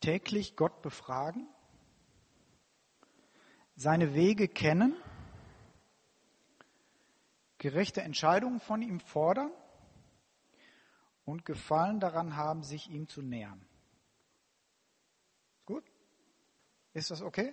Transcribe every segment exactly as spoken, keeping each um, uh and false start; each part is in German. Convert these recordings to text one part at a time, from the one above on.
täglich Gott befragen, seine Wege kennen, gerechte Entscheidungen von ihm fordern und Gefallen daran haben, sich ihm zu nähern. Gut? Ist das okay?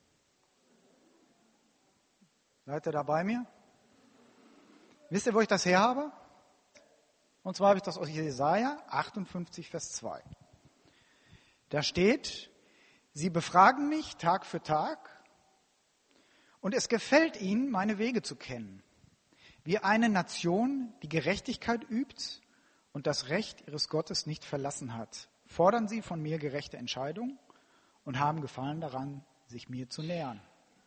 Seid ihr da bei mir? Wisst ihr, wo ich das her habe? Und zwar habe ich das aus Jesaja achtundfünfzig, Vers zwei. Da steht, sie befragen mich Tag für Tag und es gefällt ihnen, meine Wege zu kennen. Wie eine Nation, die Gerechtigkeit übt und das Recht ihres Gottes nicht verlassen hat, fordern sie von mir gerechte Entscheidungen und haben Gefallen daran, sich mir zu nähern.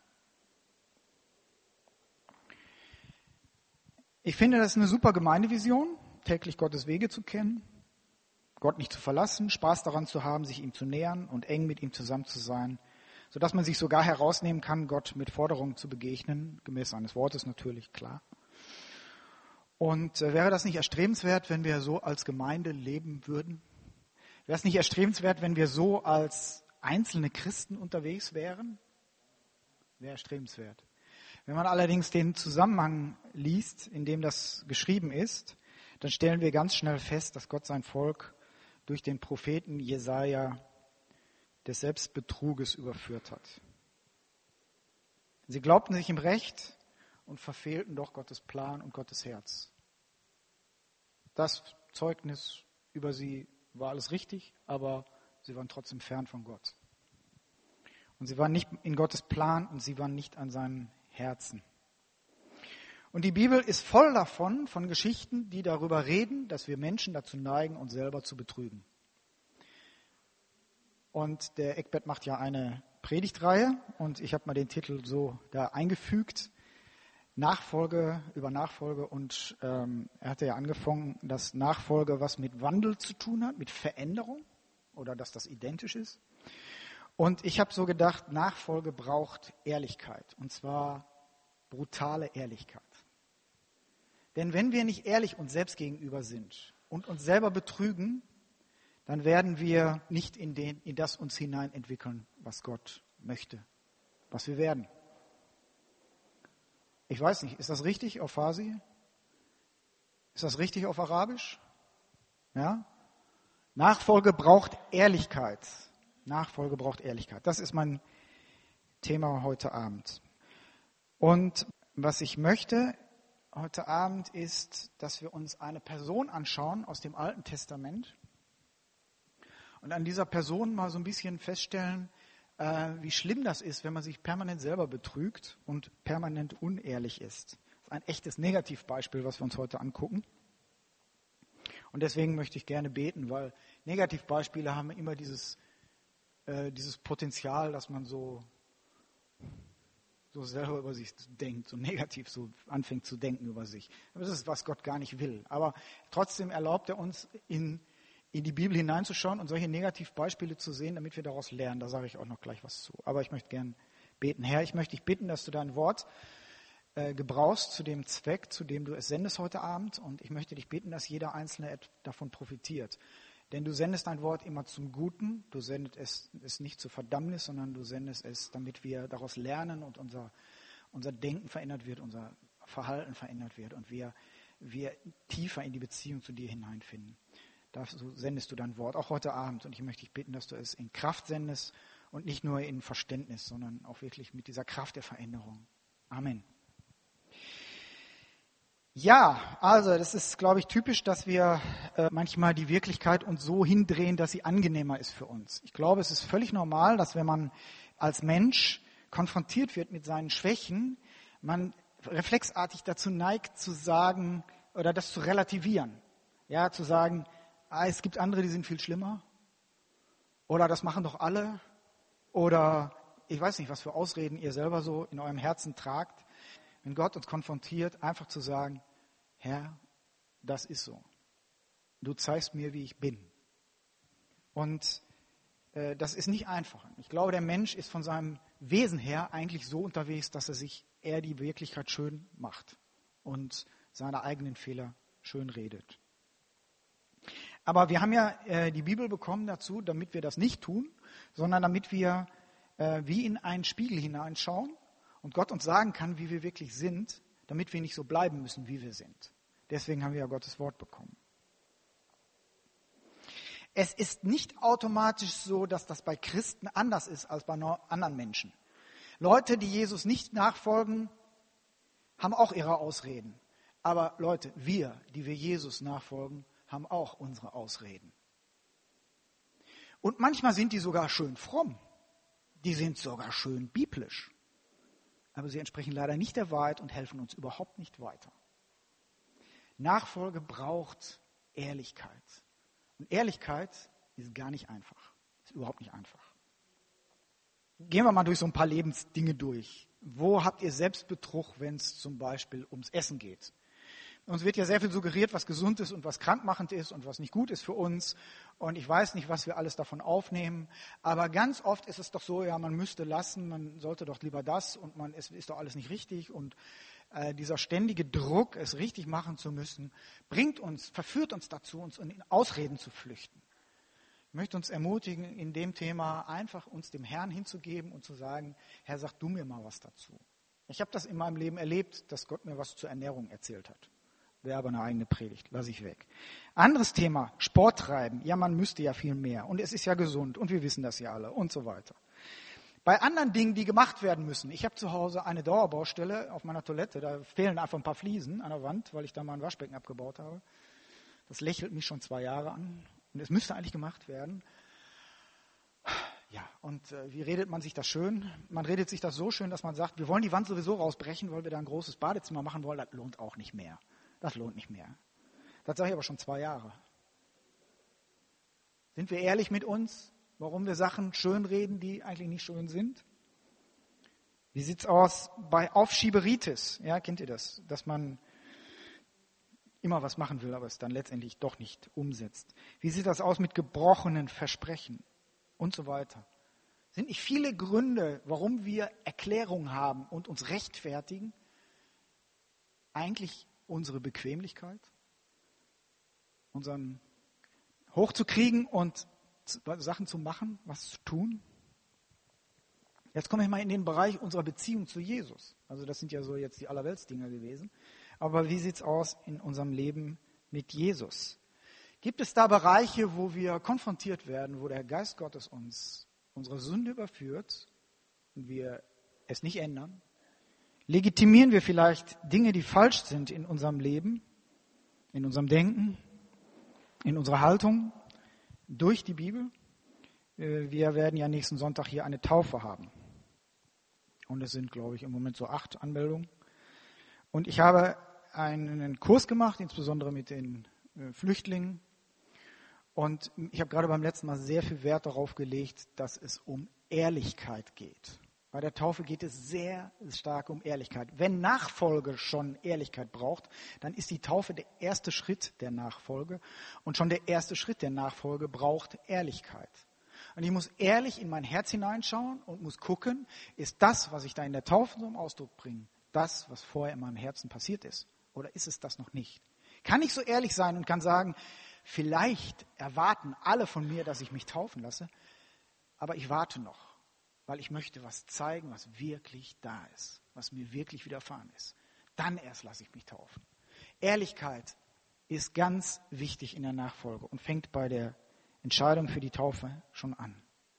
Ich finde, das ist eine super Gemeindevision, täglich Gottes Wege zu kennen, Gott nicht zu verlassen, Spaß daran zu haben, sich ihm zu nähern und eng mit ihm zusammen zu sein, sodass man sich sogar herausnehmen kann, Gott mit Forderungen zu begegnen, gemäß seines Wortes natürlich, klar. Und äh, wäre das nicht erstrebenswert, wenn wir so als Gemeinde leben würden? Wäre es nicht erstrebenswert, wenn wir so als einzelne Christen unterwegs wären? Wäre erstrebenswert. Wenn man allerdings den Zusammenhang liest, in dem das geschrieben ist, dann stellen wir ganz schnell fest, dass Gott sein Volk durch den Propheten Jesaja des Selbstbetruges überführt hat. Sie glaubten sich im Recht und verfehlten doch Gottes Plan und Gottes Herz. Das Zeugnis über sie war alles richtig, aber sie waren trotzdem fern von Gott. Und sie waren nicht in Gottes Plan und sie waren nicht an seinem Herzen. Und die Bibel ist voll davon, von Geschichten, die darüber reden, dass wir Menschen dazu neigen, uns selber zu betrügen. Und der Eckbert macht ja eine Predigtreihe und ich habe mal den Titel so da eingefügt, Nachfolge über Nachfolge. Und ähm, er hatte ja angefangen, dass Nachfolge was mit Wandel zu tun hat, mit Veränderung oder dass das identisch ist. Und ich habe so gedacht, Nachfolge braucht Ehrlichkeit und zwar brutale Ehrlichkeit. Denn wenn wir nicht ehrlich uns selbst gegenüber sind und uns selber betrügen, dann werden wir nicht in, den, in das uns hinein entwickeln, was Gott möchte, was wir werden. Ich weiß nicht, ist das richtig auf Farsi? Ist das richtig auf Arabisch? Ja? Nachfolge braucht Ehrlichkeit. Nachfolge braucht Ehrlichkeit. Das ist mein Thema heute Abend. Und was ich möchte heute Abend ist, dass wir uns eine Person anschauen aus dem Alten Testament und an dieser Person mal so ein bisschen feststellen, äh, wie schlimm das ist, wenn man sich permanent selber betrügt und permanent unehrlich ist. Das ist ein echtes Negativbeispiel, was wir uns heute angucken. Und deswegen möchte ich gerne beten, weil Negativbeispiele haben immer dieses, äh, dieses Potenzial, dass man so so selber über sich denkt, so negativ so anfängt zu denken über sich. Das ist, was Gott gar nicht will. Aber trotzdem erlaubt er uns, in, in die Bibel hineinzuschauen und solche Negativbeispiele zu sehen, damit wir daraus lernen. Da sage ich auch noch gleich was zu. Aber ich möchte gern beten. Herr, ich möchte dich bitten, dass du dein Wort äh, gebrauchst zu dem Zweck, zu dem du es sendest heute Abend. Und ich möchte dich bitten, dass jeder Einzelne davon profitiert. Denn du sendest dein Wort immer zum Guten, du sendest es, es nicht zur Verdammnis, sondern du sendest es, damit wir daraus lernen und unser, unser Denken verändert wird, unser Verhalten verändert wird und wir, wir tiefer in die Beziehung zu dir hineinfinden. Dazu sendest du dein Wort, auch heute Abend. Und ich möchte dich bitten, dass du es in Kraft sendest und nicht nur in Verständnis, sondern auch wirklich mit dieser Kraft der Veränderung. Amen. Ja, also das ist, glaube ich, typisch, dass wir äh, manchmal die Wirklichkeit uns so hindrehen, dass sie angenehmer ist für uns. Ich glaube, es ist völlig normal, dass wenn man als Mensch konfrontiert wird mit seinen Schwächen, man reflexartig dazu neigt zu sagen oder das zu relativieren. Ja, zu sagen, ah, es gibt andere, die sind viel schlimmer. Oder das machen doch alle. Oder ich weiß nicht, was für Ausreden ihr selber so in eurem Herzen tragt. Wenn Gott uns konfrontiert, einfach zu sagen, Herr, das ist so. Du zeigst mir, wie ich bin. Und äh, das ist nicht einfach. Ich glaube, der Mensch ist von seinem Wesen her eigentlich so unterwegs, dass er sich eher die Wirklichkeit schön macht und seine eigenen Fehler schön redet. Aber wir haben ja äh, die Bibel bekommen dazu, damit wir das nicht tun, sondern damit wir äh, wie in einen Spiegel hineinschauen und Gott uns sagen kann, wie wir wirklich sind, damit wir nicht so bleiben müssen, wie wir sind. Deswegen haben wir ja Gottes Wort bekommen. Es ist nicht automatisch so, dass das bei Christen anders ist als bei anderen Menschen. Leute, die Jesus nicht nachfolgen, haben auch ihre Ausreden. Aber Leute, wir, die wir Jesus nachfolgen, haben auch unsere Ausreden. Und manchmal sind die sogar schön fromm. Die sind sogar schön biblisch. Aber sie entsprechen leider nicht der Wahrheit und helfen uns überhaupt nicht weiter. Nachfolge braucht Ehrlichkeit. Und Ehrlichkeit ist gar nicht einfach. Ist überhaupt nicht einfach. Gehen wir mal durch so ein paar Lebensdinge durch. Wo habt ihr Selbstbetrug, wenn es zum Beispiel ums Essen geht? Uns wird ja sehr viel suggeriert, was gesund ist und was krankmachend ist und was nicht gut ist für uns. Und ich weiß nicht, was wir alles davon aufnehmen. Aber ganz oft ist es doch so, ja, man müsste lassen, man sollte doch lieber das und man es ist doch alles nicht richtig. Und äh, dieser ständige Druck, es richtig machen zu müssen, bringt uns, verführt uns dazu, uns in Ausreden zu flüchten. Ich möchte uns ermutigen, in dem Thema einfach uns dem Herrn hinzugeben und zu sagen, Herr, sag du mir mal was dazu. Ich habe das in meinem Leben erlebt, dass Gott mir was zur Ernährung erzählt hat. Wäre aber eine eigene Predigt, lasse ich weg. Anderes Thema, Sport treiben. Ja, man müsste ja viel mehr. Und es ist ja gesund und wir wissen das ja alle und so weiter. Bei anderen Dingen, die gemacht werden müssen. Ich habe zu Hause eine Dauerbaustelle auf meiner Toilette. Da fehlen einfach ein paar Fliesen an der Wand, weil ich da mal ein Waschbecken abgebaut habe. Das lächelt mich schon zwei Jahre an. Und es müsste eigentlich gemacht werden. Ja, und äh, wie redet man sich das schön? Man redet sich das so schön, dass man sagt, wir wollen die Wand sowieso rausbrechen, weil wir da ein großes Badezimmer machen wollen. Das lohnt auch nicht mehr. Das lohnt nicht mehr. Das sage ich aber schon zwei Jahre. Sind wir ehrlich mit uns, warum wir Sachen schön reden, die eigentlich nicht schön sind? Wie sieht's aus bei Aufschieberitis? Ja, kennt ihr das? Dass man immer was machen will, aber es dann letztendlich doch nicht umsetzt. Wie sieht das aus mit gebrochenen Versprechen und so weiter? Sind nicht viele Gründe, warum wir Erklärungen haben und uns rechtfertigen, eigentlich unsere Bequemlichkeit, unseren hochzukriegen und Sachen zu machen, was zu tun? Jetzt komme ich mal in den Bereich unserer Beziehung zu Jesus. Also das sind ja so jetzt die Allerweltsdinger gewesen. Aber wie sieht es aus in unserem Leben mit Jesus? Gibt es da Bereiche, wo wir konfrontiert werden, wo der Geist Gottes uns unsere Sünde überführt und wir es nicht ändern? Legitimieren wir vielleicht Dinge, die falsch sind in unserem Leben, in unserem Denken, in unserer Haltung durch die Bibel? Wir werden ja nächsten Sonntag hier eine Taufe haben. Und es sind, glaube ich, im Moment so acht Anmeldungen. Und ich habe einen Kurs gemacht, insbesondere mit den Flüchtlingen. Und ich habe gerade beim letzten Mal sehr viel Wert darauf gelegt, dass es um Ehrlichkeit geht. Bei der Taufe geht es sehr stark um Ehrlichkeit. Wenn Nachfolge schon Ehrlichkeit braucht, dann ist die Taufe der erste Schritt der Nachfolge. Und schon der erste Schritt der Nachfolge braucht Ehrlichkeit. Und ich muss ehrlich in mein Herz hineinschauen und muss gucken, ist das, was ich da in der Taufe zum Ausdruck bringe, das, was vorher in meinem Herzen passiert ist? Oder ist es das noch nicht? Kann ich so ehrlich sein und kann sagen, vielleicht erwarten alle von mir, dass ich mich taufen lasse, aber ich warte noch. Weil ich möchte was zeigen, was wirklich da ist, was mir wirklich widerfahren ist. Dann erst lasse ich mich taufen. Ehrlichkeit ist ganz wichtig in der Nachfolge und fängt bei der Entscheidung für die Taufe schon an.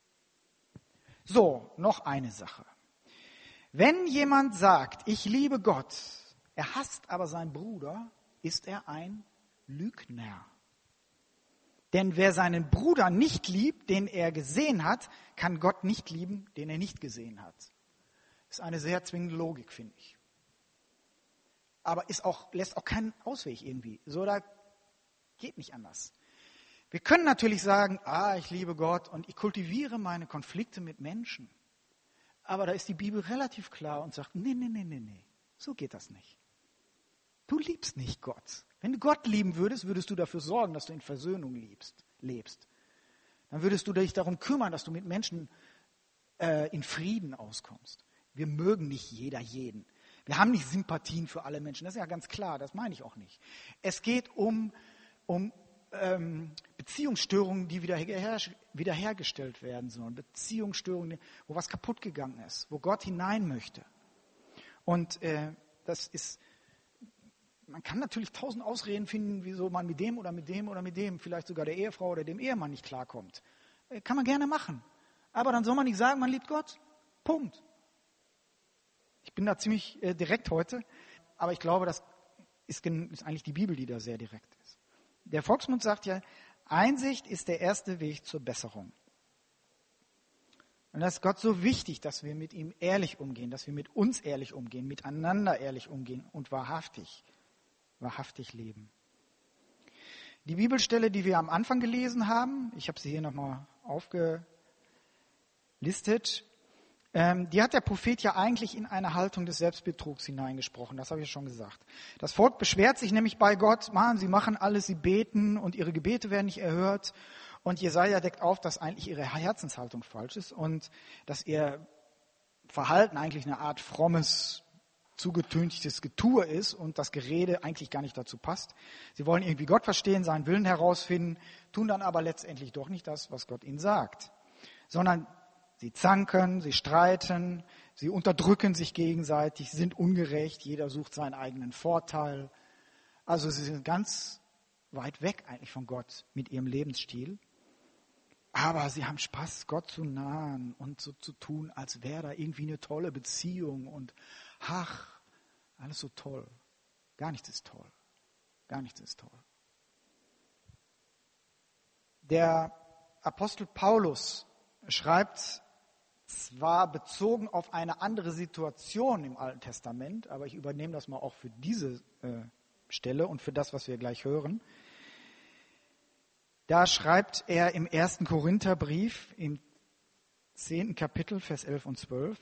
So, noch eine Sache. Wenn jemand sagt, ich liebe Gott, er hasst aber seinen Bruder, ist er ein Lügner. Denn wer seinen Bruder nicht liebt, den er gesehen hat, kann Gott nicht lieben, den er nicht gesehen hat. Das ist eine sehr zwingende Logik, finde ich. Aber ist auch, lässt auch keinen Ausweg irgendwie. So, da geht nicht anders. Wir können natürlich sagen, ah, ich liebe Gott und ich kultiviere meine Konflikte mit Menschen. Aber da ist die Bibel relativ klar und sagt, nee, nee, nee, nee, nee, so geht das nicht. Du liebst nicht Gott. Wenn du Gott lieben würdest, würdest du dafür sorgen, dass du in Versöhnung liebst, lebst. Dann würdest du dich darum kümmern, dass du mit Menschen äh, in Frieden auskommst. Wir mögen nicht jeder jeden. Wir haben nicht Sympathien für alle Menschen. Das ist ja ganz klar, das meine ich auch nicht. Es geht um, um ähm, Beziehungsstörungen, die wieder her, wiederhergestellt werden sollen. Beziehungsstörungen, wo was kaputt gegangen ist, wo Gott hinein möchte. Und äh, das ist, man kann natürlich tausend Ausreden finden, wieso man mit dem oder mit dem oder mit dem, vielleicht sogar der Ehefrau oder dem Ehemann nicht klarkommt. Äh, kann man gerne machen. Aber dann soll man nicht sagen, man liebt Gott. Punkt. Ich bin da ziemlich äh, direkt heute, aber ich glaube, das ist, ist eigentlich die Bibel, die da sehr direkt ist. Der Volksmund sagt ja, Einsicht ist der erste Weg zur Besserung. Und das ist Gott so wichtig, dass wir mit ihm ehrlich umgehen, dass wir mit uns ehrlich umgehen, miteinander ehrlich umgehen und wahrhaftig, wahrhaftig leben. Die Bibelstelle, die wir am Anfang gelesen haben, ich habe sie hier nochmal aufgelistet, ähm, die hat der Prophet ja eigentlich in eine Haltung des Selbstbetrugs hineingesprochen, das habe ich ja schon gesagt. Das Volk beschwert sich nämlich bei Gott, Mann, sie machen alles, sie beten und ihre Gebete werden nicht erhört. Und Jesaja deckt auf, dass eigentlich ihre Herzenshaltung falsch ist und dass ihr Verhalten eigentlich eine Art frommes, zugetönigtes Getue ist und das Gerede eigentlich gar nicht dazu passt. Sie wollen irgendwie Gott verstehen, seinen Willen herausfinden, tun dann aber letztendlich doch nicht das, was Gott ihnen sagt, sondern sie zanken, sie streiten, sie unterdrücken sich gegenseitig, sind ungerecht, jeder sucht seinen eigenen Vorteil. Also sie sind ganz weit weg eigentlich von Gott mit ihrem Lebensstil. Aber sie haben Spaß, Gott zu nahen und so zu tun, als wäre da irgendwie eine tolle Beziehung und ach, alles so toll. Gar nichts ist toll. Gar nichts ist toll. Der Apostel Paulus schreibt zwar bezogen auf eine andere Situation im Alten Testament, aber ich übernehme das mal auch für diese äh, Stelle und für das, was wir gleich hören. Da schreibt er im ersten Korintherbrief, im zehnten Kapitel, Vers elf und zwölf,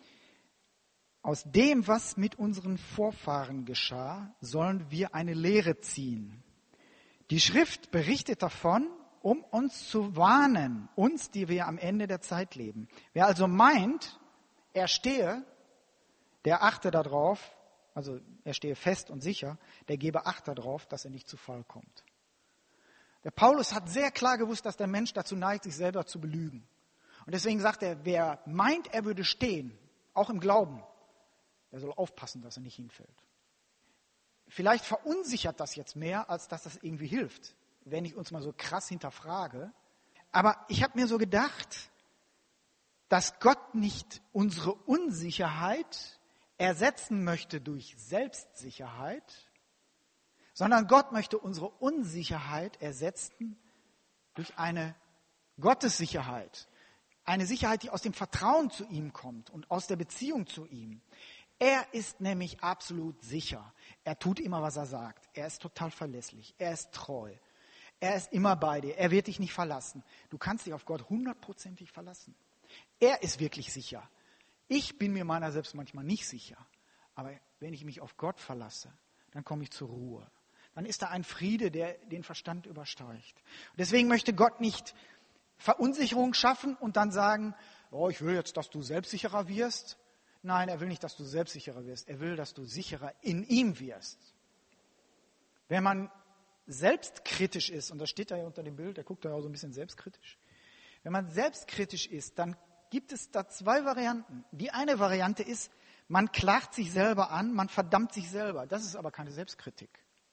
aus dem, was mit unseren Vorfahren geschah, sollen wir eine Lehre ziehen. Die Schrift berichtet davon, um uns zu warnen, uns, die wir am Ende der Zeit leben. Wer also meint, er stehe, der achte darauf, also er stehe fest und sicher, der gebe Acht darauf, dass er nicht zu Fall kommt. Der Paulus hat sehr klar gewusst, dass der Mensch dazu neigt, sich selber zu belügen. Und deswegen sagt er, wer meint, er würde stehen, auch im Glauben, der soll aufpassen, dass er nicht hinfällt. Vielleicht verunsichert das jetzt mehr, als dass das irgendwie hilft, wenn ich uns mal so krass hinterfrage. Aber ich habe mir so gedacht, dass Gott nicht unsere Unsicherheit ersetzen möchte durch Selbstsicherheit, sondern Gott möchte unsere Unsicherheit ersetzen durch eine Gottessicherheit. Eine Sicherheit, die aus dem Vertrauen zu ihm kommt und aus der Beziehung zu ihm. Er ist nämlich absolut sicher. Er tut immer, was er sagt. Er ist total verlässlich. Er ist treu. Er ist immer bei dir. Er wird dich nicht verlassen. Du kannst dich auf Gott hundertprozentig verlassen. Er ist wirklich sicher. Ich bin mir meiner selbst manchmal nicht sicher. Aber wenn ich mich auf Gott verlasse, dann komme ich zur Ruhe. Dann ist da ein Friede, der den Verstand übersteigt. Und deswegen möchte Gott nicht Verunsicherung schaffen und dann sagen, oh, ich will jetzt, dass du selbstsicherer wirst. Nein, er will nicht, dass du selbstsicherer wirst. Er will, dass du sicherer in ihm wirst. Wenn man selbstkritisch ist, und das steht da ja unter dem Bild, der guckt da auch so ein bisschen selbstkritisch. Wenn man selbstkritisch ist, dann gibt es da zwei Varianten. Die eine Variante ist, man klagt sich selber an, man verdammt sich selber. Das ist aber keine Selbstkritik.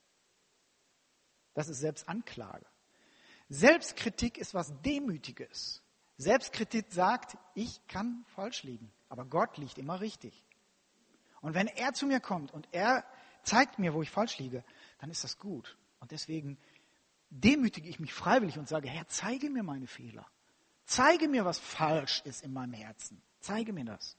Das ist Selbstanklage. Selbstkritik ist was Demütiges. Selbstkritik sagt, ich kann falsch liegen, aber Gott liegt immer richtig. Und wenn er zu mir kommt und er zeigt mir, wo ich falsch liege, dann ist das gut. Und deswegen demütige ich mich freiwillig und sage, Herr, zeige mir meine Fehler. Zeige mir, was falsch ist in meinem Herzen. Zeige mir das.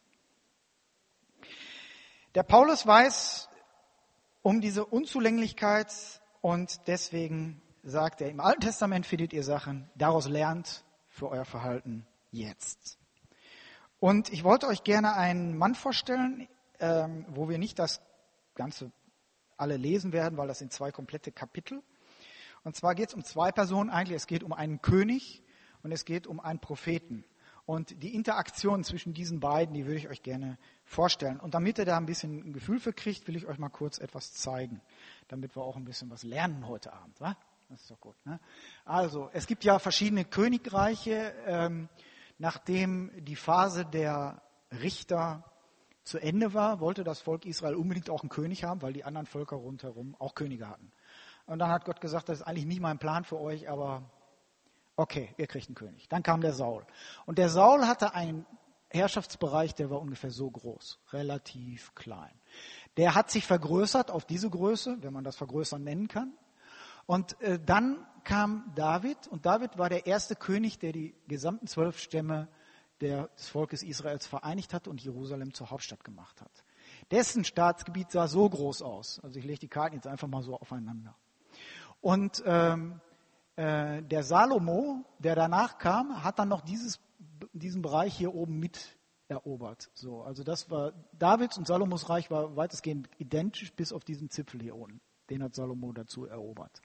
Der Paulus weiß um diese Unzulänglichkeit und deswegen sagt er, im Alten Testament findet ihr Sachen, daraus lernt für euer Verhalten jetzt. Und ich wollte euch gerne einen Mann vorstellen, ähm, wo wir nicht das Ganze alle lesen werden, weil das sind zwei komplette Kapitel. Und zwar geht es um zwei Personen eigentlich. Es geht um einen König und es geht um einen Propheten. Und die Interaktion zwischen diesen beiden, die würde ich euch gerne vorstellen. Und damit ihr da ein bisschen ein Gefühl für kriegt, will ich euch mal kurz etwas zeigen, damit wir auch ein bisschen was lernen heute Abend. Wa? Das ist doch gut. Ne? Also, es gibt ja verschiedene Königreiche. Ähm, nachdem die Phase der Richter zu Ende war, wollte das Volk Israel unbedingt auch einen König haben, weil die anderen Völker rundherum auch Könige hatten. Und dann hat Gott gesagt, das ist eigentlich nicht mein Plan für euch, aber okay, ihr kriegt einen König. Dann kam der Saul. Und der Saul hatte einen Herrschaftsbereich, der war ungefähr so groß, relativ klein. Der hat sich vergrößert auf diese Größe, wenn man das vergrößern nennen kann. Und äh, dann kam David, und David war der erste König, der die gesamten zwölf Stämme der, des Volkes Israels vereinigt hat und Jerusalem zur Hauptstadt gemacht hat. Dessen Staatsgebiet sah so groß aus. Also ich lege die Karten jetzt einfach mal so aufeinander. Und ähm, äh, der Salomo, der danach kam, hat dann noch dieses, diesen Bereich hier oben mit erobert. So, also das war Davids und Salomos Reich war weitestgehend identisch, bis auf diesen Zipfel hier unten. Den hat Salomo dazu erobert.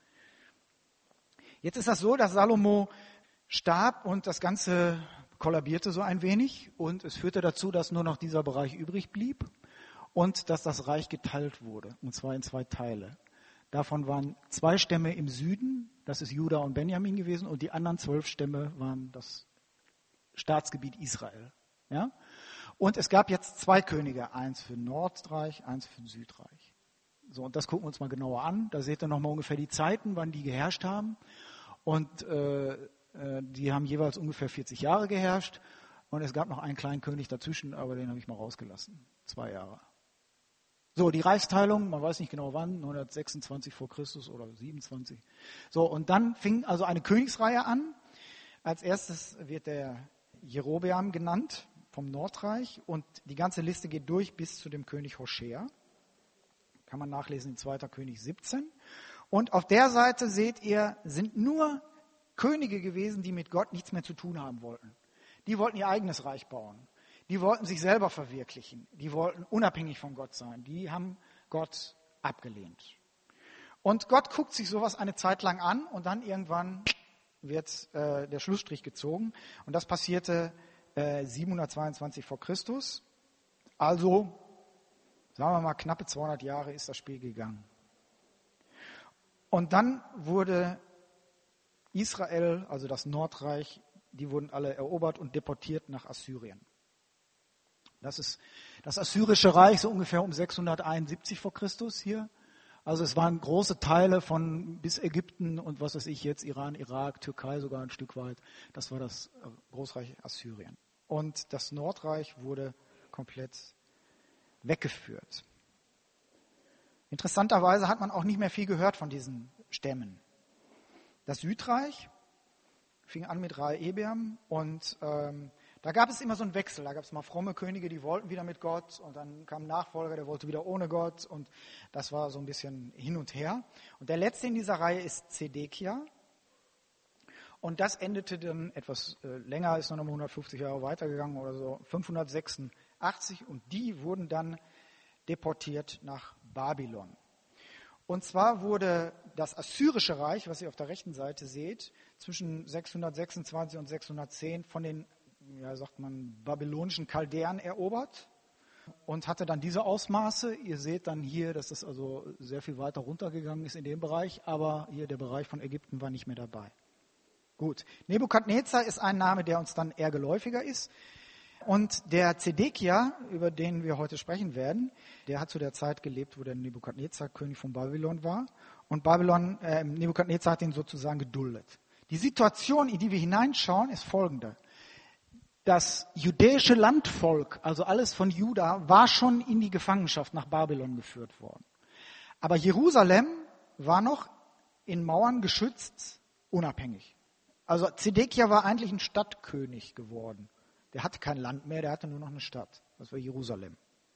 Jetzt ist das so, dass Salomo starb und das Ganze kollabierte so ein wenig und es führte dazu, dass nur noch dieser Bereich übrig blieb und dass das Reich geteilt wurde, und zwar in zwei Teile. Davon waren zwei Stämme im Süden, das ist Juda und Benjamin gewesen, und die anderen zwölf Stämme waren das Staatsgebiet Israel. Ja? Und es gab jetzt zwei Könige, eins für Nordreich, eins für Südreich. So, und das gucken wir uns mal genauer an. Da seht ihr nochmal ungefähr die Zeiten, wann die geherrscht haben. Und äh, äh, die haben jeweils ungefähr vierzig Jahre geherrscht. Und es gab noch einen kleinen König dazwischen, aber den habe ich mal rausgelassen. Zwei Jahre. So, die Reichsteilung, man weiß nicht genau wann, neunhundertsechsundzwanzig vor Christus oder siebenundzwanzig. So, und dann fing also eine Königsreihe an. Als erstes wird der Jerobeam genannt vom Nordreich und die ganze Liste geht durch bis zu dem König Hoschea. Kann man nachlesen in zweiter König siebzehn. Und auf der Seite seht ihr, sind nur Könige gewesen, die mit Gott nichts mehr zu tun haben wollten. Die wollten ihr eigenes Reich bauen. Die wollten sich selber verwirklichen. Die wollten unabhängig von Gott sein. Die haben Gott abgelehnt. Und Gott guckt sich sowas eine Zeit lang an und dann irgendwann wird äh, der Schlussstrich gezogen. Und das passierte äh, siebenhundertzweiundzwanzig vor Christus. Also, sagen wir mal, knappe zweihundert Jahre ist das Spiel gegangen. Und dann wurde Israel, also das Nordreich, die wurden alle erobert und deportiert nach Assyrien. Das ist das Assyrische Reich, so ungefähr um sechshunderteinundsiebzig vor Christus hier. Also es waren große Teile von bis Ägypten und was weiß ich jetzt, Iran, Irak, Türkei sogar ein Stück weit. Das war das Großreich Assyrien. Und das Nordreich wurde komplett weggeführt. Interessanterweise hat man auch nicht mehr viel gehört von diesen Stämmen. Das Südreich fing an mit Rehabeam und ähm, da gab es immer so einen Wechsel. Da gab es mal fromme Könige, die wollten wieder mit Gott und dann kam ein Nachfolger, der wollte wieder ohne Gott und das war so ein bisschen hin und her. Und der letzte in dieser Reihe ist Zedekia und das endete dann etwas äh, länger, ist noch mal hundertfünfzig Jahre weitergegangen oder so, fünfhundertsechsundachtzig und die wurden dann deportiert nach Babylon. Und zwar wurde das Assyrische Reich, was ihr auf der rechten Seite seht, zwischen sechshundertsechsundzwanzig und sechshundertzehn von den, ja, sagt man, babylonischen Chaldäern erobert und hatte dann diese Ausmaße. Ihr seht dann hier, dass das also sehr viel weiter runtergegangen ist in dem Bereich, aber hier der Bereich von Ägypten war nicht mehr dabei. Gut, Nebukadnezar ist ein Name, der uns dann eher geläufiger ist. Und der Zedekia, über den wir heute sprechen werden, der hat zu der Zeit gelebt, wo der Nebukadnezar König von Babylon war. Und Babylon, äh, Nebukadnezar hat ihn sozusagen geduldet. Die Situation, in die wir hineinschauen, ist folgende. Das jüdische Landvolk, also alles von Juda, war schon in die Gefangenschaft nach Babylon geführt worden. Aber Jerusalem war noch in Mauern geschützt, unabhängig. Also Zedekia war eigentlich ein Stadtkönig geworden. Der hatte kein Land mehr, der hatte nur noch eine Stadt. Das war Jerusalem.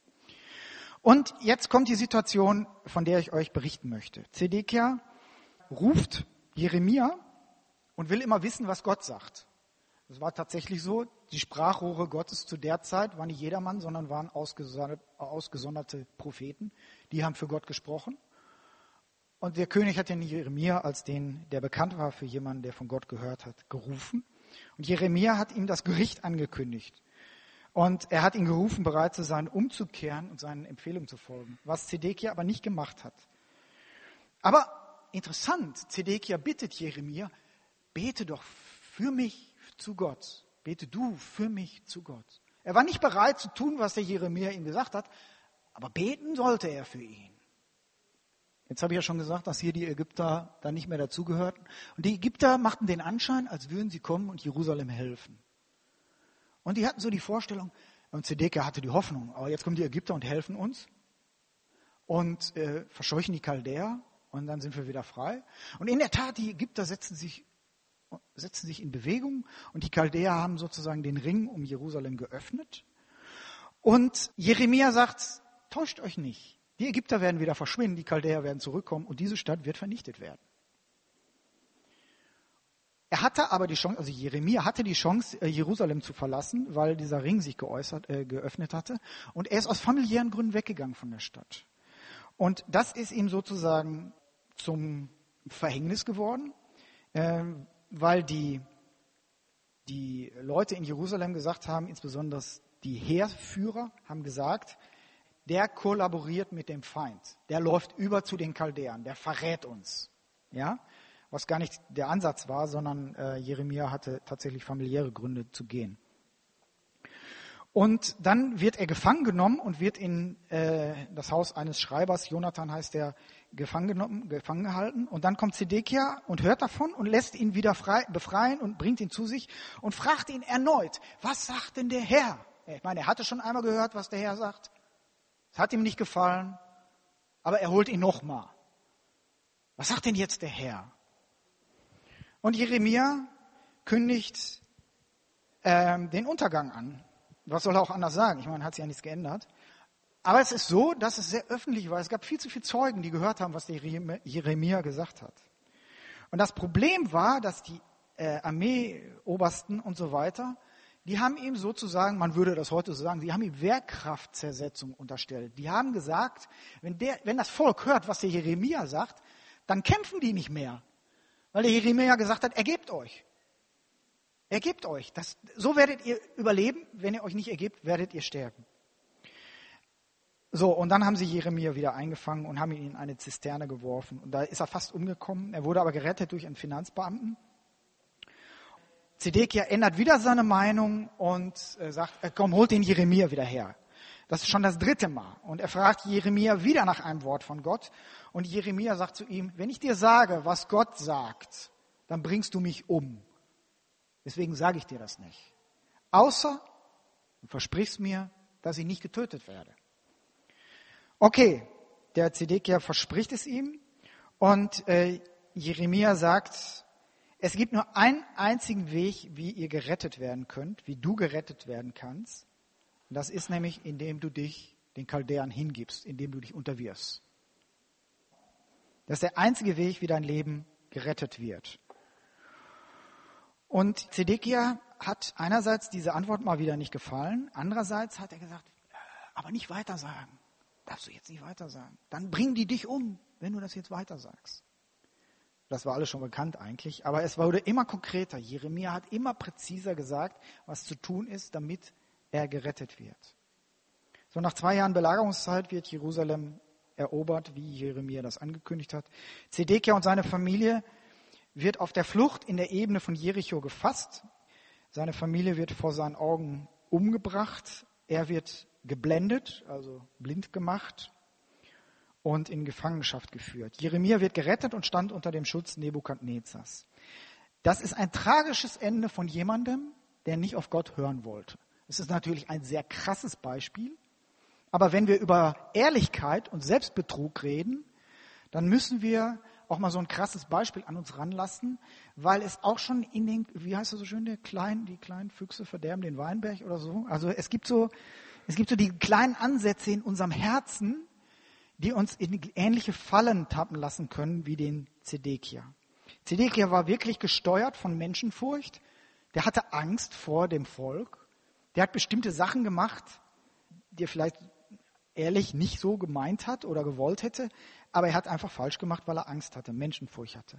Und jetzt kommt die Situation, von der ich euch berichten möchte. Zedekia ruft Jeremia und will immer wissen, was Gott sagt. Das war tatsächlich so. Die Sprachrohre Gottes zu der Zeit waren nicht jedermann, sondern waren ausgesonderte Propheten. Die haben für Gott gesprochen. Und der König hat den Jeremia als den, der bekannt war für jemanden, der von Gott gehört hat, gerufen. Und Jeremia hat ihm das Gericht angekündigt. Und er hat ihn gerufen, bereit zu sein, umzukehren und seinen Empfehlungen zu folgen, was Zedekia aber nicht gemacht hat. Aber interessant, Zedekia bittet Jeremia, bete doch für mich zu Gott. Bete du für mich zu Gott. Er war nicht bereit zu tun, was der Jeremia ihm gesagt hat, aber beten sollte er für ihn. Jetzt habe ich ja schon gesagt, dass hier die Ägypter dann nicht mehr dazugehörten. Und die Ägypter machten den Anschein, als würden sie kommen und Jerusalem helfen. Und die hatten so die Vorstellung, und Zedekia hatte die Hoffnung, aber jetzt kommen die Ägypter und helfen uns und äh, verscheuchen die Chaldäer und dann sind wir wieder frei. Und in der Tat, die Ägypter setzen sich, setzen sich in Bewegung und die Chaldäer haben sozusagen den Ring um Jerusalem geöffnet. Und Jeremia sagt, täuscht euch nicht. Die Ägypter werden wieder verschwinden, die Chaldäer werden zurückkommen und diese Stadt wird vernichtet werden. Er hatte aber die Chance, also Jeremia hatte die Chance, Jerusalem zu verlassen, weil dieser Ring sich geäußert, äh, geöffnet hatte. Und er ist aus familiären Gründen weggegangen von der Stadt. Und das ist ihm sozusagen zum Verhängnis geworden, äh, weil die, die Leute in Jerusalem gesagt haben, insbesondere die Heerführer haben gesagt, der kollaboriert mit dem Feind. Der läuft über zu den Chaldäern, der verrät uns. Ja? Was gar nicht der Ansatz war, sondern äh, Jeremia hatte tatsächlich familiäre Gründe zu gehen. Und dann wird er gefangen genommen und wird in äh, das Haus eines Schreibers, Jonathan heißt der, gefangen genommen, gefangen gehalten. Und dann kommt Zedekia und hört davon und lässt ihn wieder frei, befreien und bringt ihn zu sich und fragt ihn erneut, was sagt denn der Herr? Ich meine, er hatte schon einmal gehört, was der Herr sagt. Es hat ihm nicht gefallen, aber er holt ihn nochmal. Was sagt denn jetzt der Herr? Und Jeremia kündigt ähm, den Untergang an. Was soll er auch anders sagen? Ich meine, hat sich ja nichts geändert. Aber es ist so, dass es sehr öffentlich war. Es gab viel zu viele Zeugen, die gehört haben, was der Jeremia gesagt hat. Und das Problem war, dass die äh, Armeeobersten und so weiter, die haben ihm sozusagen, man würde das heute so sagen, sie haben ihm Wehrkraftzersetzung unterstellt. Die haben gesagt, wenn, der, wenn das Volk hört, was der Jeremia sagt, dann kämpfen die nicht mehr. Weil der Jeremia gesagt hat, ergebt euch. Ergebt euch. Das, so werdet ihr überleben. Wenn ihr euch nicht ergebt, werdet ihr sterben. So, und dann haben sie Jeremia wieder eingefangen und haben ihn in eine Zisterne geworfen. Und da ist er fast umgekommen. Er wurde aber gerettet durch einen Finanzbeamten. Zedekia ändert wieder seine Meinung und äh, sagt, äh, komm, holt den Jeremia wieder her. Das ist schon das dritte Mal. Und er fragt Jeremia wieder nach einem Wort von Gott. Und Jeremia sagt zu ihm, wenn ich dir sage, was Gott sagt, dann bringst du mich um. Deswegen sage ich dir das nicht. Außer, du versprichst mir, dass ich nicht getötet werde. Okay, der Zedekia verspricht es ihm. Und äh, Jeremia sagt, es gibt nur einen einzigen Weg, wie ihr gerettet werden könnt, wie du gerettet werden kannst. Und das ist nämlich, indem du dich den Chaldäern hingibst, indem du dich unterwirfst. Das ist der einzige Weg, wie dein Leben gerettet wird. Und Zedekia hat einerseits diese Antwort mal wieder nicht gefallen, andererseits hat er gesagt, aber nicht weiter sagen. Darfst du jetzt nicht weiter sagen. Dann bringen die dich um, wenn du das jetzt weiter sagst. Das war alles schon bekannt eigentlich, aber es wurde immer konkreter. Jeremia hat immer präziser gesagt, was zu tun ist, damit er gerettet wird. So, nach zwei Jahren Belagerungszeit wird Jerusalem erobert, wie Jeremia das angekündigt hat. Zedekia und seine Familie wird auf der Flucht in der Ebene von Jericho gefasst. Seine Familie wird vor seinen Augen umgebracht. Er wird geblendet, also blind gemacht und in Gefangenschaft geführt. Jeremia wird gerettet und stand unter dem Schutz Nebukadnezars. Das ist ein tragisches Ende von jemandem, der nicht auf Gott hören wollte. Es ist natürlich ein sehr krasses Beispiel, aber wenn wir über Ehrlichkeit und Selbstbetrug reden, dann müssen wir auch mal so ein krasses Beispiel an uns ranlassen, weil es auch schon in den, wie heißt das so schön, der kleinen, die kleinen Füchse verderben den Weinberg oder so. Also es gibt so, es gibt so die kleinen Ansätze in unserem Herzen, die uns in ähnliche Fallen tappen lassen können wie den Zedekia. Zedekia war wirklich gesteuert von Menschenfurcht. Der hatte Angst vor dem Volk. Der hat bestimmte Sachen gemacht, die er vielleicht ehrlich nicht so gemeint hat oder gewollt hätte, aber er hat einfach falsch gemacht, weil er Angst hatte, Menschenfurcht hatte.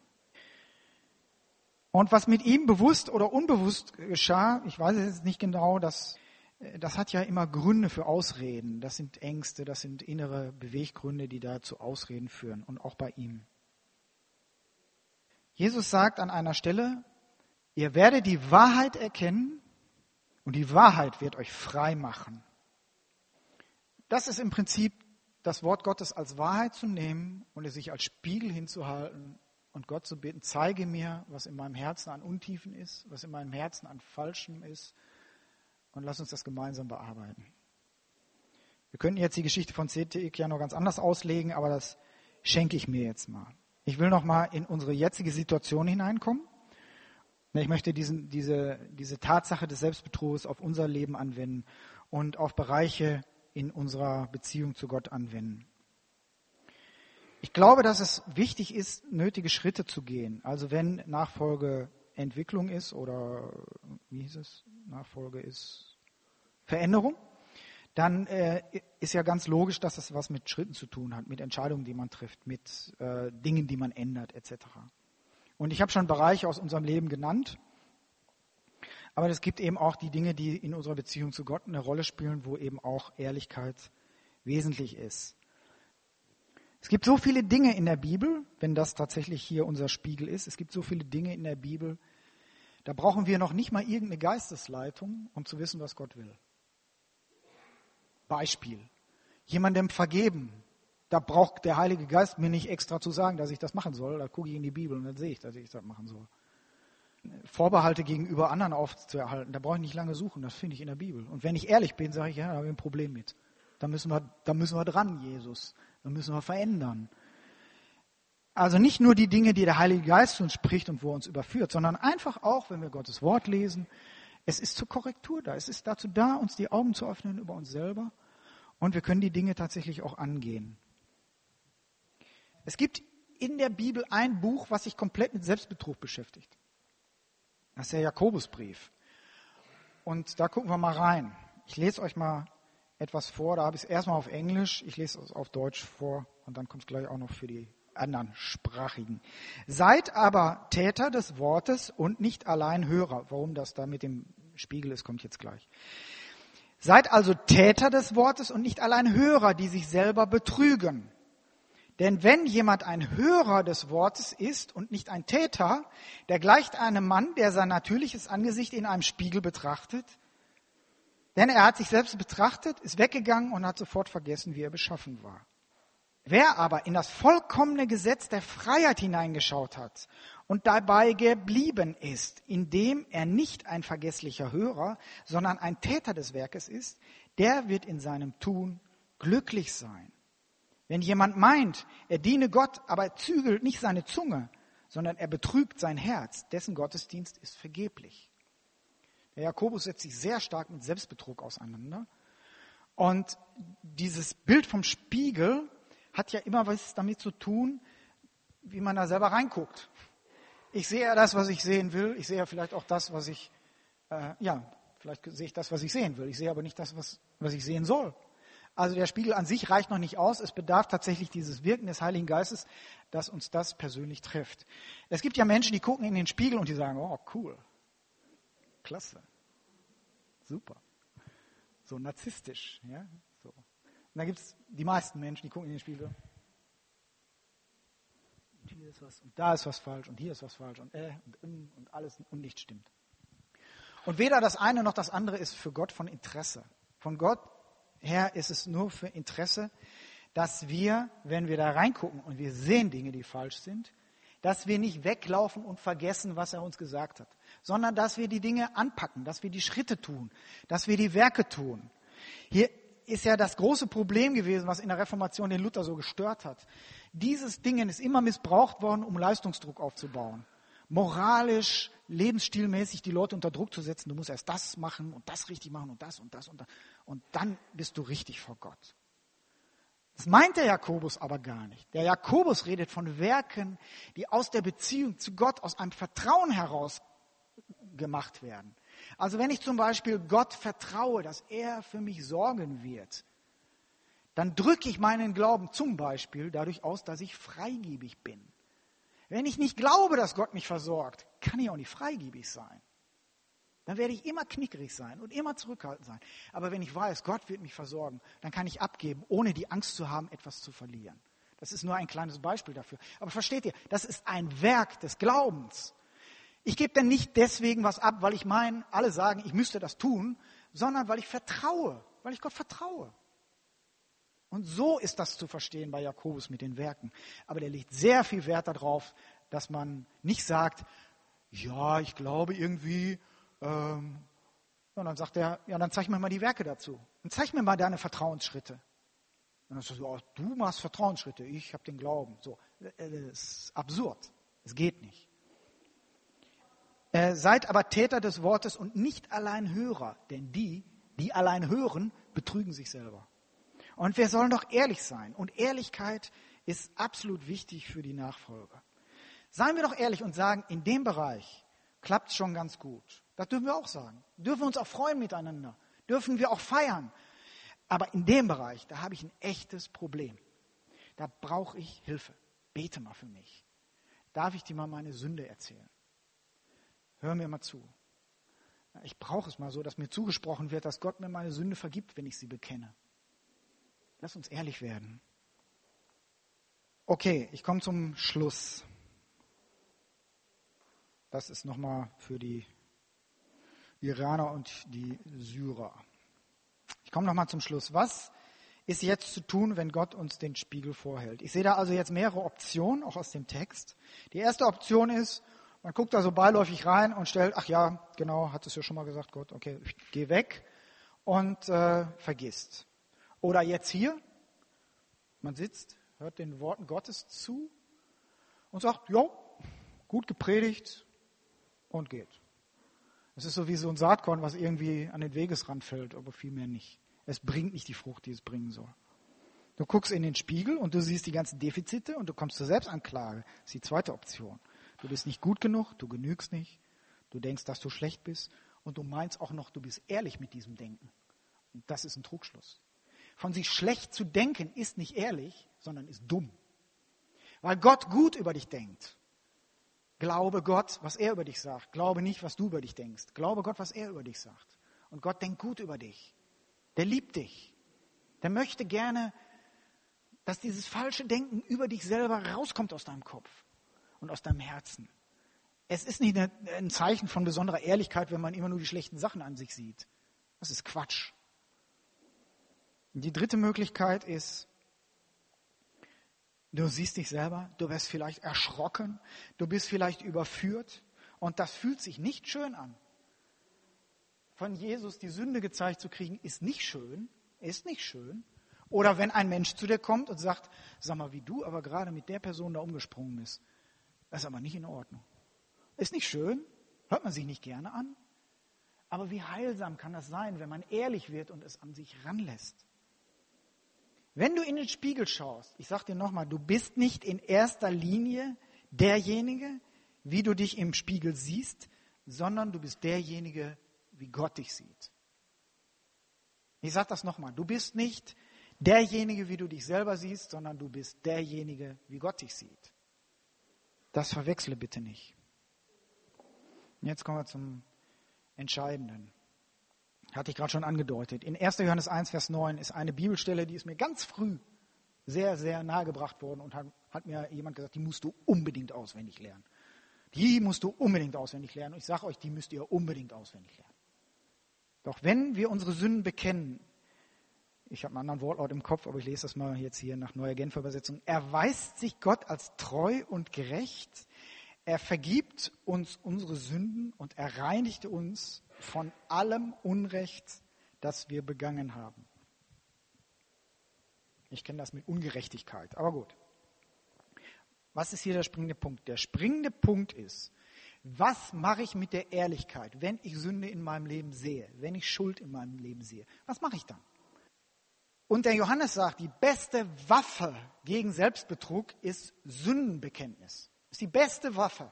Und was mit ihm bewusst oder unbewusst geschah, ich weiß es jetzt nicht genau, das, das hat ja immer Gründe für Ausreden. Das sind Ängste, das sind innere Beweggründe, die da zu Ausreden führen und auch bei ihm. Jesus sagt an einer Stelle, ihr werdet die Wahrheit erkennen und die Wahrheit wird euch frei machen. Das ist im Prinzip das Wort Gottes als Wahrheit zu nehmen und es sich als Spiegel hinzuhalten und Gott zu bitten, zeige mir, was in meinem Herzen an Untiefen ist, was in meinem Herzen an Falschem ist und lass uns das gemeinsam bearbeiten. Wir könnten jetzt die Geschichte von Zedekia noch ganz anders auslegen, aber das schenke ich mir jetzt mal. Ich will noch mal in unsere jetzige Situation hineinkommen. Ich möchte diesen, diese, diese Tatsache des Selbstbetruges auf unser Leben anwenden und auf Bereiche in unserer Beziehung zu Gott anwenden. Ich glaube, dass es wichtig ist, nötige Schritte zu gehen. Also wenn Nachfolge Entwicklung ist oder wie hieß es? Nachfolge ist Veränderung, dann äh, ist ja ganz logisch, dass das was mit Schritten zu tun hat, mit Entscheidungen, die man trifft, mit äh, Dingen, die man ändert, et cetera. Und ich habe schon Bereiche aus unserem Leben genannt, aber es gibt eben auch die Dinge, die in unserer Beziehung zu Gott eine Rolle spielen, wo eben auch Ehrlichkeit wesentlich ist. Es gibt so viele Dinge in der Bibel, wenn das tatsächlich hier unser Spiegel ist, es gibt so viele Dinge in der Bibel, da brauchen wir noch nicht mal irgendeine Geistesleitung, um zu wissen, was Gott will. Beispiel, jemandem vergeben. Da braucht der Heilige Geist mir nicht extra zu sagen, dass ich das machen soll. Da gucke ich in die Bibel und dann sehe ich, dass ich das machen soll. Vorbehalte gegenüber anderen aufzuerhalten, da brauche ich nicht lange suchen, das finde ich in der Bibel. Und wenn ich ehrlich bin, sage ich, ja, da habe ich ein Problem mit. Da müssen wir, da müssen wir dran, Jesus. Da müssen wir verändern. Also nicht nur die Dinge, die der Heilige Geist zu uns spricht und wo er uns überführt, sondern einfach auch, wenn wir Gottes Wort lesen, es ist zur Korrektur da. Es ist dazu da, uns die Augen zu öffnen über uns selber und wir können die Dinge tatsächlich auch angehen. Es gibt in der Bibel ein Buch, was sich komplett mit Selbstbetrug beschäftigt. Das ist der Jakobusbrief. Und da gucken wir mal rein. Ich lese euch mal etwas vor. Da habe ich es erstmal auf Englisch. Ich lese es auf Deutsch vor und dann kommt es gleich auch noch für die anderen Sprachigen. Seid aber Täter des Wortes und nicht allein Hörer. Warum das da mit dem Spiegel ist, kommt jetzt gleich. Seid also Täter des Wortes und nicht allein Hörer, die sich selber betrügen. Denn wenn jemand ein Hörer des Wortes ist und nicht ein Täter, der gleicht einem Mann, der sein natürliches Angesicht in einem Spiegel betrachtet. Denn er hat sich selbst betrachtet, ist weggegangen und hat sofort vergessen, wie er beschaffen war. Wer aber in das vollkommene Gesetz der Freiheit hineingeschaut hat und dabei geblieben ist, indem er nicht ein vergesslicher Hörer, sondern ein Täter des Werkes ist, der wird in seinem Tun glücklich sein. Wenn jemand meint, er diene Gott, aber er zügelt nicht seine Zunge, sondern er betrügt sein Herz, dessen Gottesdienst ist vergeblich. Der Jakobus setzt sich sehr stark mit Selbstbetrug auseinander. Und dieses Bild vom Spiegel hat ja immer was damit zu tun, wie man da selber reinguckt. Ich sehe ja das, was ich sehen will. Ich sehe ja vielleicht auch das, was ich, äh, ja, vielleicht sehe ich das, was ich sehen will. Ich sehe aber nicht das, was, was ich sehen soll. Also der Spiegel an sich reicht noch nicht aus. Es bedarf tatsächlich dieses Wirken des Heiligen Geistes, dass uns das persönlich trifft. Es gibt ja Menschen, die gucken in den Spiegel und die sagen, oh cool, klasse, super, so narzisstisch. Ja? So. Und dann gibt es die meisten Menschen, die gucken in den Spiegel. Und hier ist was und da ist was falsch und hier ist was falsch und äh und ähm und alles und nichts stimmt. Und weder das eine noch das andere ist für Gott von Interesse. Von Gott her ist es nur für Interesse, dass wir, wenn wir da reingucken und wir sehen Dinge, die falsch sind, dass wir nicht weglaufen und vergessen, was er uns gesagt hat, sondern dass wir die Dinge anpacken, dass wir die Schritte tun, dass wir die Werke tun. Hier ist ja das große Problem gewesen, was in der Reformation den Luther so gestört hat. Dieses Ding ist immer missbraucht worden, um Leistungsdruck aufzubauen. Moralisch, lebensstilmäßig die Leute unter Druck zu setzen. Du musst erst das machen und das richtig machen und das und das und das. Und dann bist du richtig vor Gott. Das meint der Jakobus aber gar nicht. Der Jakobus redet von Werken, die aus der Beziehung zu Gott, aus einem Vertrauen heraus gemacht werden. Also wenn ich zum Beispiel Gott vertraue, dass er für mich sorgen wird, dann drücke ich meinen Glauben zum Beispiel dadurch aus, dass ich freigebig bin. Wenn ich nicht glaube, dass Gott mich versorgt, kann ich auch nicht freigebig sein. Dann werde ich immer knickerig sein und immer zurückhaltend sein. Aber wenn ich weiß, Gott wird mich versorgen, dann kann ich abgeben, ohne die Angst zu haben, etwas zu verlieren. Das ist nur ein kleines Beispiel dafür. Aber versteht ihr, das ist ein Werk des Glaubens. Ich gebe dann nicht deswegen was ab, weil ich meine, alle sagen, ich müsste das tun, sondern weil ich vertraue, weil ich Gott vertraue. Und so ist das zu verstehen bei Jakobus mit den Werken. Aber der legt sehr viel Wert darauf, dass man nicht sagt, ja, ich glaube irgendwie, ähm, und dann sagt er, ja, dann zeig mir mal die Werke dazu. Und zeig mir mal deine Vertrauensschritte. Und dann sagt er so, oh, du machst Vertrauensschritte, ich habe den Glauben. So, das ist absurd. Es geht nicht. Äh, seid aber Täter des Wortes und nicht allein Hörer, denn die, die allein hören, betrügen sich selber. Und wir sollen doch ehrlich sein. Und Ehrlichkeit ist absolut wichtig für die Nachfolge. Seien wir doch ehrlich und sagen, in dem Bereich klappt es schon ganz gut. Das dürfen wir auch sagen. Dürfen wir uns auch freuen miteinander. Dürfen wir auch feiern. Aber in dem Bereich, da habe ich ein echtes Problem. Da brauche ich Hilfe. Bete mal für mich. Darf ich dir mal meine Sünde erzählen? Hör mir mal zu. Ich brauche es mal so, dass mir zugesprochen wird, dass Gott mir meine Sünde vergibt, wenn ich sie bekenne. Lass uns ehrlich werden. Okay, ich komme zum Schluss. Das ist nochmal für die Iraner und die Syrer. Ich komme nochmal zum Schluss. Was ist jetzt zu tun, wenn Gott uns den Spiegel vorhält? Ich sehe da also jetzt mehrere Optionen, auch aus dem Text. Die erste Option ist, man guckt da so beiläufig rein und stellt, ach ja, genau, hat es ja schon mal gesagt, Gott, okay, geh weg und äh, vergisst. Oder jetzt hier, man sitzt, hört den Worten Gottes zu und sagt, jo, gut gepredigt und geht. Es ist so wie so ein Saatkorn, was irgendwie an den Wegesrand fällt, aber vielmehr nicht. Es bringt nicht die Frucht, die es bringen soll. Du guckst in den Spiegel und du siehst die ganzen Defizite und du kommst zur Selbstanklage. Das ist die zweite Option. Du bist nicht gut genug, du genügst nicht, du denkst, dass du schlecht bist und du meinst auch noch, du bist ehrlich mit diesem Denken. Und das ist ein Trugschluss. Von sich schlecht zu denken ist nicht ehrlich, sondern ist dumm. Weil Gott gut über dich denkt. Glaube Gott, was er über dich sagt. Glaube nicht, was du über dich denkst. Glaube Gott, was er über dich sagt. Und Gott denkt gut über dich. Der liebt dich. Der möchte gerne, dass dieses falsche Denken über dich selber rauskommt aus deinem Kopf und aus deinem Herzen. Es ist nicht ein Zeichen von besonderer Ehrlichkeit, wenn man immer nur die schlechten Sachen an sich sieht. Das ist Quatsch. Und die dritte Möglichkeit ist, du siehst dich selber, du wirst vielleicht erschrocken, du bist vielleicht überführt und das fühlt sich nicht schön an. Von Jesus die Sünde gezeigt zu kriegen, ist nicht schön, ist nicht schön. Oder wenn ein Mensch zu dir kommt und sagt, sag mal, wie du aber gerade mit der Person da umgesprungen bist, das ist aber nicht in Ordnung. Ist nicht schön, hört man sich nicht gerne an, aber wie heilsam kann das sein, wenn man ehrlich wird und es an sich ranlässt. Wenn du in den Spiegel schaust, ich sage dir nochmal, du bist nicht in erster Linie derjenige, wie du dich im Spiegel siehst, sondern du bist derjenige, wie Gott dich sieht. Ich sage das nochmal, du bist nicht derjenige, wie du dich selber siehst, sondern du bist derjenige, wie Gott dich sieht. Das verwechsle bitte nicht. Und jetzt kommen wir zum Entscheidenden. Hatte ich gerade schon angedeutet. In erster Johannes eins, Vers neun ist eine Bibelstelle, die ist mir ganz früh sehr, sehr nahegebracht worden und hat, hat mir jemand gesagt, die musst du unbedingt auswendig lernen. Die musst du unbedingt auswendig lernen. Und ich sage euch, die müsst ihr unbedingt auswendig lernen. Doch wenn wir unsere Sünden bekennen, ich habe einen anderen Wortlaut im Kopf, aber ich lese das mal jetzt hier nach Neuer Genfer Übersetzung, erweist sich Gott als treu und gerecht. Er vergibt uns unsere Sünden und er reinigt uns von allem Unrecht, das wir begangen haben. Ich kenne das mit Ungerechtigkeit, aber gut. Was ist hier der springende Punkt? Der springende Punkt ist, was mache ich mit der Ehrlichkeit, wenn ich Sünde in meinem Leben sehe, wenn ich Schuld in meinem Leben sehe? Was mache ich dann? Und der Johannes sagt, die beste Waffe gegen Selbstbetrug ist Sündenbekenntnis. Das ist die beste Waffe.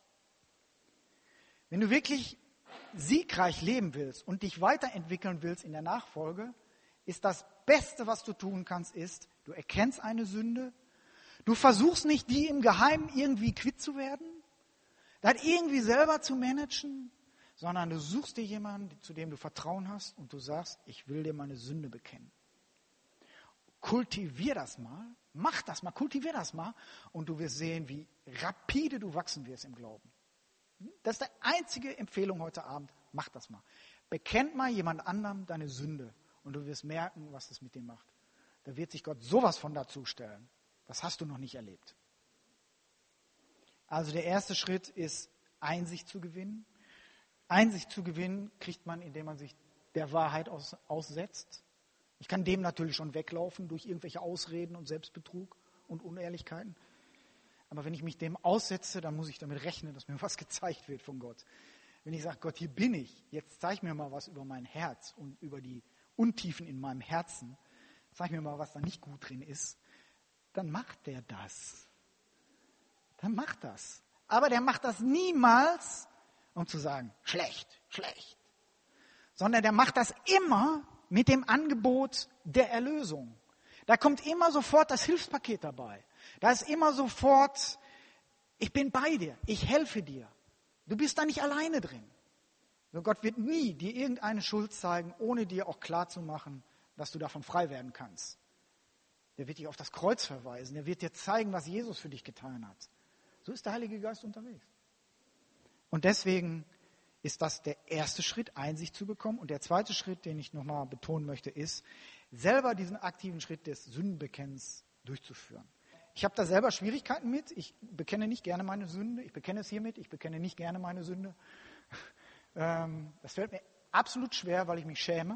Wenn du wirklich siegreich leben willst und dich weiterentwickeln willst in der Nachfolge, ist das Beste, was du tun kannst, ist, du erkennst eine Sünde, du versuchst nicht, die im Geheimen irgendwie quitt zu werden, das irgendwie selber zu managen, sondern du suchst dir jemanden, zu dem du Vertrauen hast und du sagst, ich will dir meine Sünde bekennen. kultivier das mal, mach das mal, kultivier das mal und du wirst sehen, wie rapide du wachsen wirst im Glauben. Das ist die einzige Empfehlung heute Abend, mach das mal. Bekennt mal jemand anderem deine Sünde und du wirst merken, was das mit dir macht. Da wird sich Gott sowas von dazu stellen. Das hast du noch nicht erlebt. Also der erste Schritt ist, Einsicht zu gewinnen. Einsicht zu gewinnen kriegt man, indem man sich der Wahrheit aus, aussetzt. Ich kann dem natürlich schon weglaufen durch irgendwelche Ausreden und Selbstbetrug und Unehrlichkeiten. Aber wenn ich mich dem aussetze, dann muss ich damit rechnen, dass mir was gezeigt wird von Gott. Wenn ich sage, Gott, hier bin ich, jetzt zeig mir mal was über mein Herz und über die Untiefen in meinem Herzen, zeig mir mal, was da nicht gut drin ist, dann macht der das. Dann macht das. Aber der macht das niemals, um zu sagen, schlecht, schlecht. Sondern der macht das immer mit dem Angebot der Erlösung. Da kommt immer sofort das Hilfspaket dabei. Da ist immer sofort, ich bin bei dir, ich helfe dir. Du bist da nicht alleine drin. So, Gott wird nie dir irgendeine Schuld zeigen, ohne dir auch klarzumachen, dass du davon frei werden kannst. Der wird dich auf das Kreuz verweisen. Der wird dir zeigen, was Jesus für dich getan hat. So ist der Heilige Geist unterwegs. Und deswegen ist das der erste Schritt, Einsicht zu bekommen. Und der zweite Schritt, den ich nochmal betonen möchte, ist, selber diesen aktiven Schritt des Sündenbekennens durchzuführen. Ich habe da selber Schwierigkeiten mit. Ich bekenne nicht gerne meine Sünde. Ich bekenne es hiermit. Ich bekenne nicht gerne meine Sünde. Das fällt mir absolut schwer, weil ich mich schäme.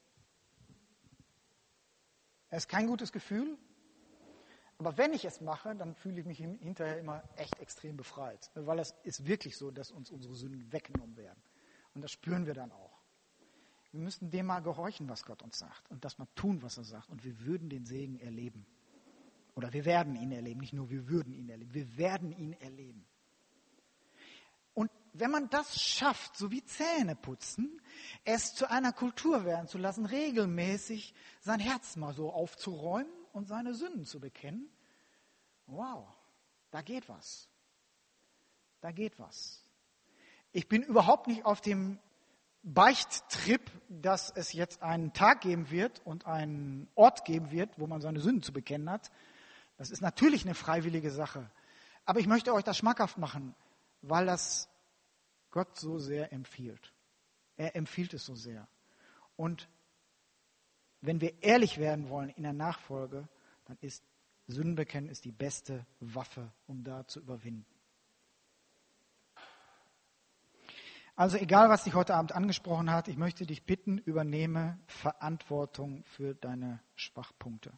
Es ist kein gutes Gefühl. Aber wenn ich es mache, dann fühle ich mich hinterher immer echt extrem befreit. Weil es ist wirklich so, dass uns unsere Sünden weggenommen werden. Und das spüren wir dann auch. Wir müssen dem mal gehorchen, was Gott uns sagt. Und das mal tun, was er sagt. Und wir würden den Segen erleben. Oder wir werden ihn erleben. Nicht nur wir würden ihn erleben. Wir werden ihn erleben. Und wenn man das schafft, so wie Zähne putzen, es zu einer Kultur werden zu lassen, regelmäßig sein Herz mal so aufzuräumen und seine Sünden zu bekennen, wow, da geht was. Da geht was. Ich bin überhaupt nicht auf dem Beichttrip, dass es jetzt einen Tag geben wird und einen Ort geben wird, wo man seine Sünden zu bekennen hat. Das ist natürlich eine freiwillige Sache. Aber ich möchte euch das schmackhaft machen, weil das Gott so sehr empfiehlt. Er empfiehlt es so sehr. Und wenn wir ehrlich werden wollen in der Nachfolge, dann ist Sündenbekennen ist die beste Waffe, um da zu überwinden. Also egal, was dich heute Abend angesprochen hat, ich möchte dich bitten, übernehme Verantwortung für deine Schwachpunkte.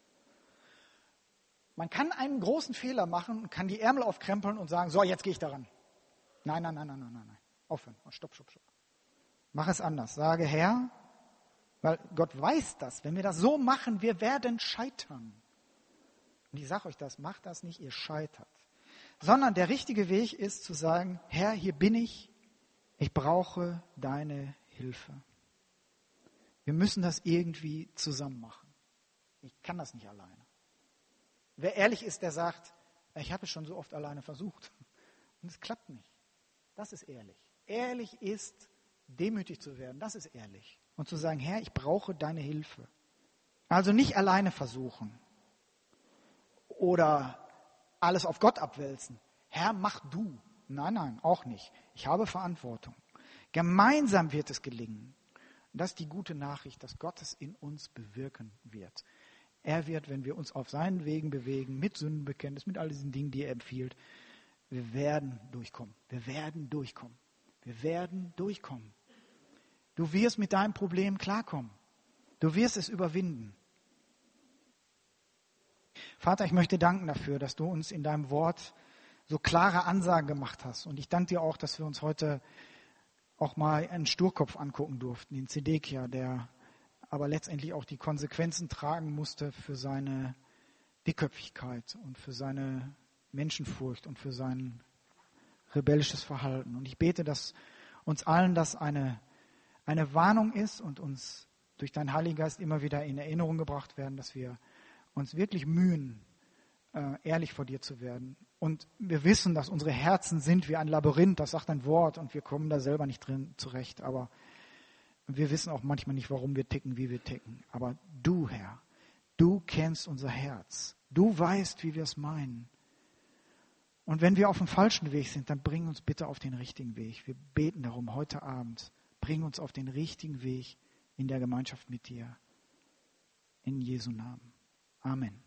Man kann einen großen Fehler machen und kann die Ärmel aufkrempeln und sagen, so, jetzt gehe ich daran. Nein, nein, nein, nein, nein, nein, nein. Aufhören. Stopp, stopp, stopp. Mach es anders. Sage, Herr, weil Gott weiß das. Wenn wir das so machen, wir werden scheitern. Und ich sage euch das, macht das nicht, ihr scheitert. Sondern der richtige Weg ist zu sagen, Herr, hier bin ich, ich brauche deine Hilfe. Wir müssen das irgendwie zusammen machen. Ich kann das nicht alleine. Wer ehrlich ist, der sagt, ich habe es schon so oft alleine versucht. Und es klappt nicht. Das ist ehrlich. Ehrlich ist, demütig zu werden. Das ist ehrlich. Und zu sagen, Herr, ich brauche deine Hilfe. Also nicht alleine versuchen. Oder alles auf Gott abwälzen. Herr, mach du. Nein, nein, auch nicht. Ich habe Verantwortung. Gemeinsam wird es gelingen. Und das ist die gute Nachricht, dass Gott es in uns bewirken wird. Er wird, wenn wir uns auf seinen Wegen bewegen, mit Sündenbekenntnis, mit all diesen Dingen, die er empfiehlt, wir werden durchkommen. Wir werden durchkommen. Wir werden durchkommen. Du wirst mit deinem Problem klarkommen. Du wirst es überwinden. Vater, ich möchte danken dafür, dass du uns in deinem Wort so klare Ansagen gemacht hast. Und ich danke dir auch, dass wir uns heute auch mal einen Sturkopf angucken durften, den Zedekia, der aber letztendlich auch die Konsequenzen tragen musste für seine Dickköpfigkeit und für seine Menschenfurcht und für sein rebellisches Verhalten. Und ich bete, dass uns allen das eine, eine Warnung ist und uns durch deinen Heiligen Geist immer wieder in Erinnerung gebracht werden, dass wir uns wirklich mühen, äh, ehrlich vor dir zu werden. Und wir wissen, dass unsere Herzen sind wie ein Labyrinth, das sagt ein Wort, und wir kommen da selber nicht drin zurecht. Aber wir wissen auch manchmal nicht, warum wir ticken, wie wir ticken. Aber du, Herr, Du kennst unser Herz. Du weißt, wie wir es meinen. Und wenn wir auf dem falschen Weg sind, dann bring uns bitte auf den richtigen Weg. Wir beten darum heute Abend. Bring uns auf den richtigen Weg in der Gemeinschaft mit dir. In Jesu Namen. Amen.